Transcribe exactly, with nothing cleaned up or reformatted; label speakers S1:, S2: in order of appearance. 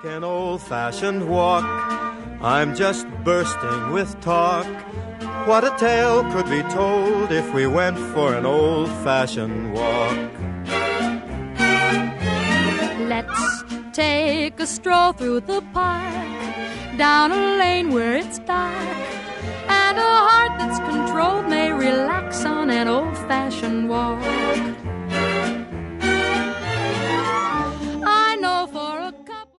S1: An old-fashioned walk, I'm just bursting with talk. What a tale could be told if we went for an old-fashioned walk.
S2: Let's take a stroll through the park, down a lane where it's dark, and a heart that's controlled may relax on an old-fashioned walk.